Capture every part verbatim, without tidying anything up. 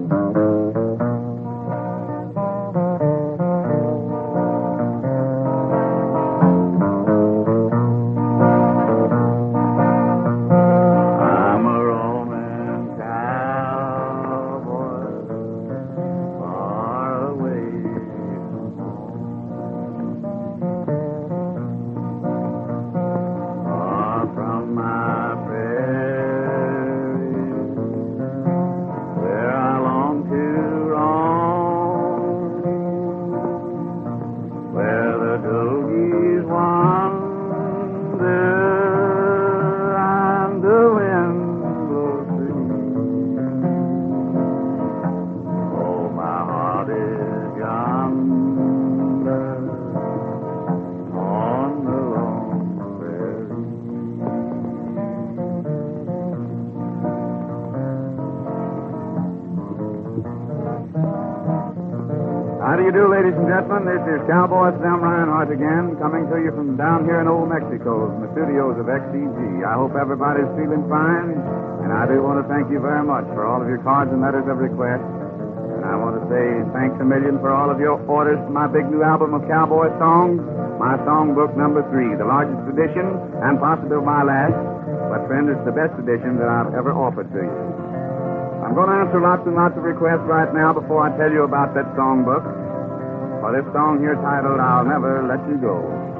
How do you do, ladies and gentlemen? This is Cowboy Sam Reinhardt again, coming to you from down here in Old Mexico, from the studios of X E G. I hope everybody's feeling fine, and I do want to thank you very much for all of your cards and letters of request. And I want to say thanks a million for all of your orders for my big new album of cowboy songs, my songbook number three, the largest edition, and possibly my last. But, friend, it's the best edition that I've ever offered to you. I'm going to answer lots and lots of requests right now before I tell you about that songbook. For this song here titled, I'll Never Let You Go.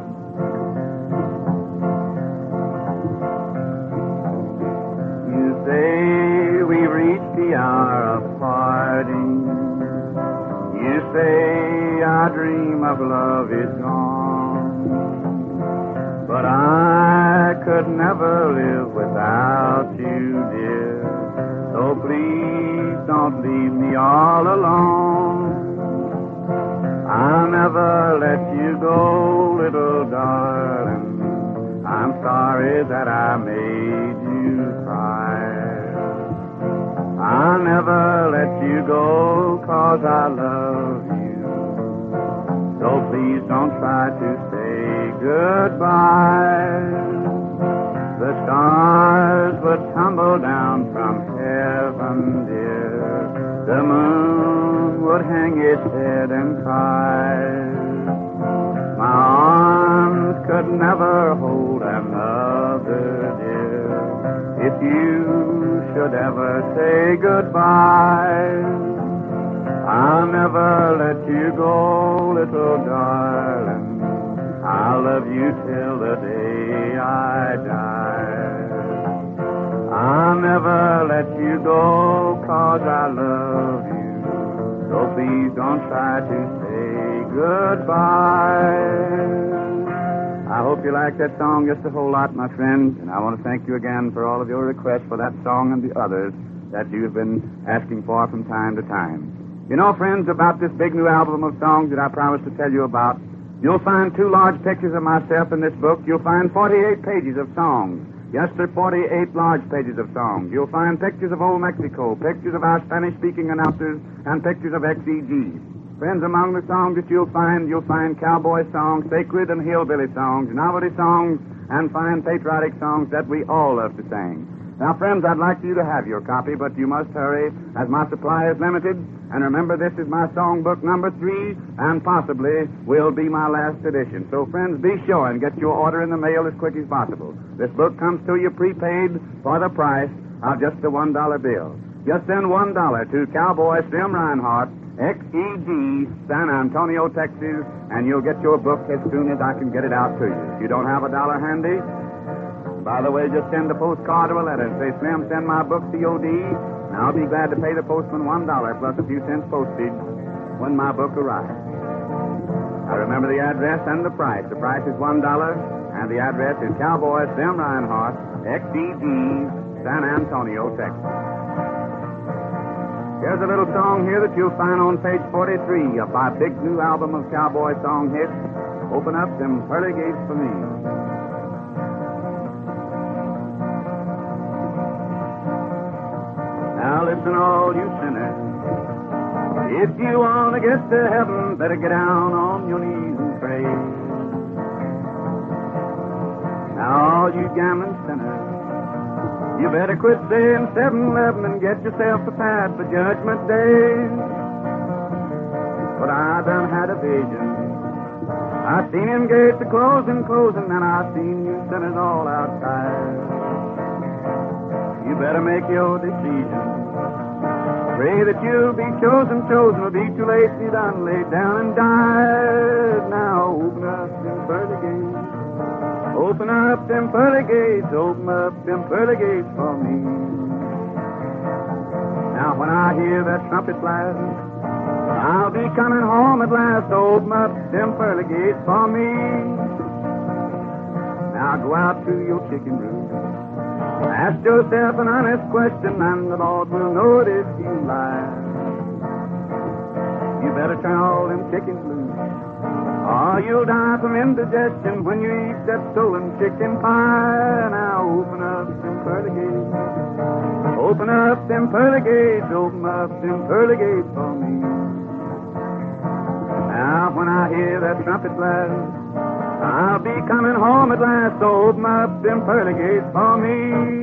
You say we've reached the hour of parting. You say our dream of love is gone. But I could never live without you, dear. So please don't leave me all alone. I'll never let you go, little darling. I'm sorry that I made you cry. I'll never let you go, 'cause I love you. So please don't try to say goodbye. The stars would tumble down from heaven, dear. The moon would hang its head and cry. My arms could never hold another, dear. If you should ever say goodbye, I'll never let you go, little darling. I'll love you till the day I die. I'll never let you go, 'cause I love you. So please don't try to say goodbye. I hope you like that song just a whole lot, my friends, and I want to thank you again for all of your requests for that song and the others that you've been asking for from time to time. You know, friends, about this big new album of songs that I promised to tell you about, you'll find two large pictures of myself in this book. You'll find forty-eight pages of songs. Yes, there are forty-eight large pages of songs. You'll find pictures of Old Mexico, pictures of our Spanish-speaking announcers, and pictures of X E G. Friends, among the songs that you'll find, you'll find cowboy songs, sacred and hillbilly songs, novelty songs, and fine patriotic songs that we all love to sing. Now, friends, I'd like you to have your copy, but you must hurry, as my supply is limited. And remember, this is my songbook number three, and possibly will be my last edition. So, friends, be sure and get your order in the mail as quick as possible. This book comes to you prepaid for the price of just a one dollar bill. Just send one dollar to Cowboy Slim Reinhardt, X E G, San Antonio, Texas, and you'll get your book as soon as I can get it out to you. If you don't have a dollar handy, by the way, just send a postcard or a letter and say, Slim, send my book C O D, and I'll be glad to pay the postman one dollar plus a few cents postage when my book arrives. I remember the address and the price. The price is one dollar, and the address is Cowboy Slim Reinhardt, X E G, San Antonio, Texas. Here's a little song here that you'll find on page forty-three of my big new album of cowboy song hits, Open Up Them Pearly Gates for Me. Now listen, all you sinners. If you want to get to heaven, better get down on your knees and pray. Now all you gambling sinners, You better quit saying seven eleven and get yourself prepared for Judgment Day. But I done had a vision. I seen him gates a closing, closing, and I seen you sinners all outside. You better make your decision. Pray that you'll be chosen, chosen, or be too late to be done, laid down and died. Now open up them pearly gates. Open up them pearly gates. Open up them pearly gates for me. Now when I hear that trumpet blast, I'll be coming home at last. Open up them pearly gates for me. Now go out to your chicken roost. Ask yourself an honest question, and the Lord will know it if you lie. You better turn all them chickens loose, or you'll die from indigestion when you eat that stolen chicken pie. Now open up them pearly gates. Open up them pearly gates. Open up them pearly gates for me. Now when I hear that trumpet blast, I'll be coming home at last. So open up them pearly gates for me.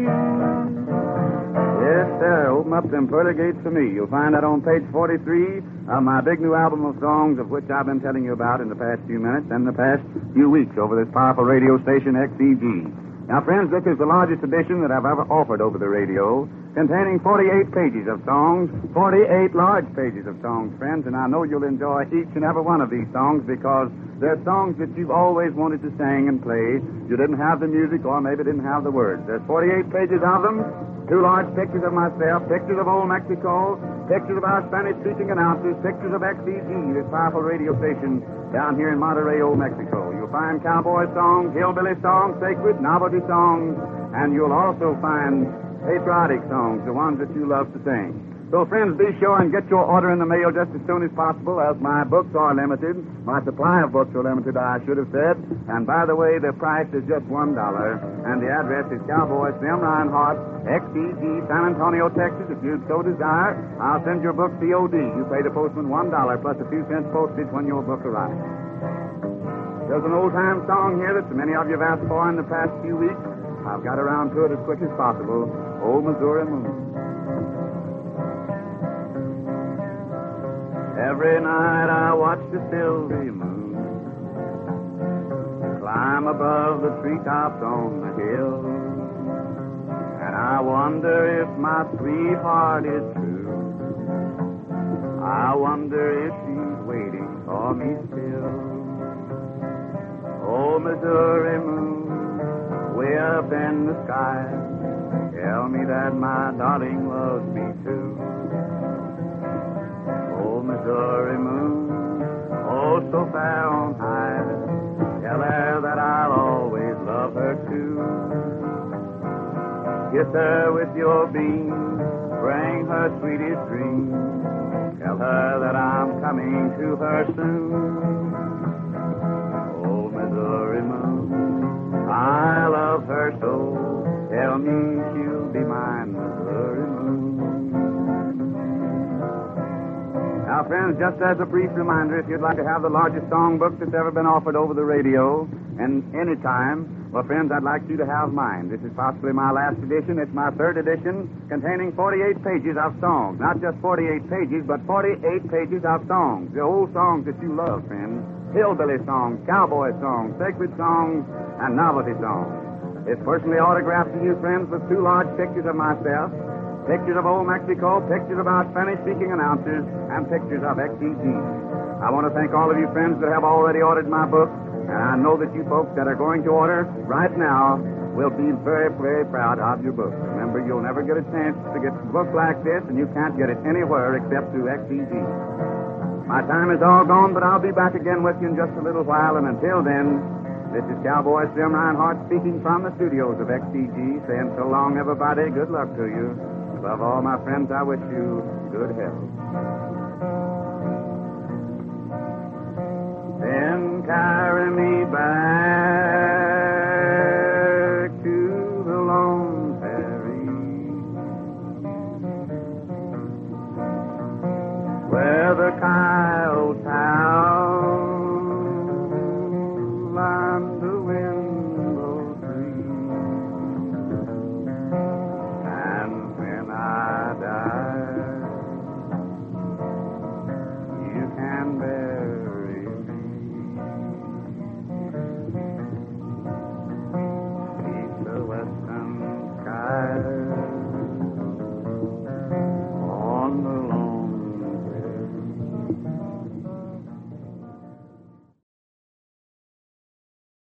Yes, sir, open up them pearly gates for me. You'll find that on page forty-three of my big new album of songs, of which I've been telling you about in the past few minutes and the past few weeks over this powerful radio station, X E G. Now, friends, this is the largest edition that I've ever offered over the radio, containing forty-eight pages of songs, forty-eight large pages of songs, friends, and I know you'll enjoy each and every one of these songs because they're songs that you've always wanted to sing and play. You didn't have the music or maybe didn't have the words. There's forty-eight pages of them, two large pictures of myself, pictures of old Mexico, pictures of our Spanish-speaking announcers, pictures of X E G, this powerful radio station down here in Monterrey, Old Mexico. You'll find cowboy songs, hillbilly songs, sacred, novelty songs, and you'll also find patriotic songs, the ones that you love to sing. So, friends, be sure and get your order in the mail just as soon as possible, as my books are limited. My supply of books are limited, I should have said. And, by the way, the price is just one dollar. And the address is Cowboy Slim Reinhardt, X E G, San Antonio, Texas. If you'd so desire, I'll send your book C O D. You pay the postman one dollar plus a few cents postage when your book arrives. There's an old-time song here that so many of you have asked for in the past few weeks. I've got around to it as quick as possible. Old Missouri Moon. Every night I watch the silvery moon climb above the treetops on the hill, and I wonder if my sweetheart is true. I wonder if she's waiting for me still. Oh, Missouri moon, way up in the sky, tell me that my darling loves me too. Oh, Missouri moon, oh, so far on high, tell her that I'll always love her too. Kiss her with your beam, bring her sweetest dreams, tell her that I'm coming to her soon. Oh, Missouri moon, I love her so, tell me she'll be mine, Missouri moon. Now, friends, just as a brief reminder, if you'd like to have the largest songbook that's ever been offered over the radio, and any time, well, friends, I'd like you to have mine. This is possibly my last edition. It's my third edition, containing forty-eight pages of songs. Not just forty-eight pages, but forty-eight pages of songs. The old songs that you love, friends. Hillbilly songs, cowboy songs, sacred songs, and novelty songs. It's personally autographed to you, friends, with two large pictures of myself, pictures of old Mexico, pictures of our Spanish-speaking announcers, and pictures of X E G. I want to thank all of you friends that have already ordered my book, and I know that you folks that are going to order right now will be very, very proud of your book. Remember, you'll never get a chance to get a book like this, and you can't get it anywhere except through X E G. My time is all gone, but I'll be back again with you in just a little while, and until then, this is Cowboy Slim Reinhardt speaking from the studios of X E G, saying so long, everybody. Good luck to you. Above all, my friends, I wish you good health. Then carry me back to the Lone Prairie, where the kind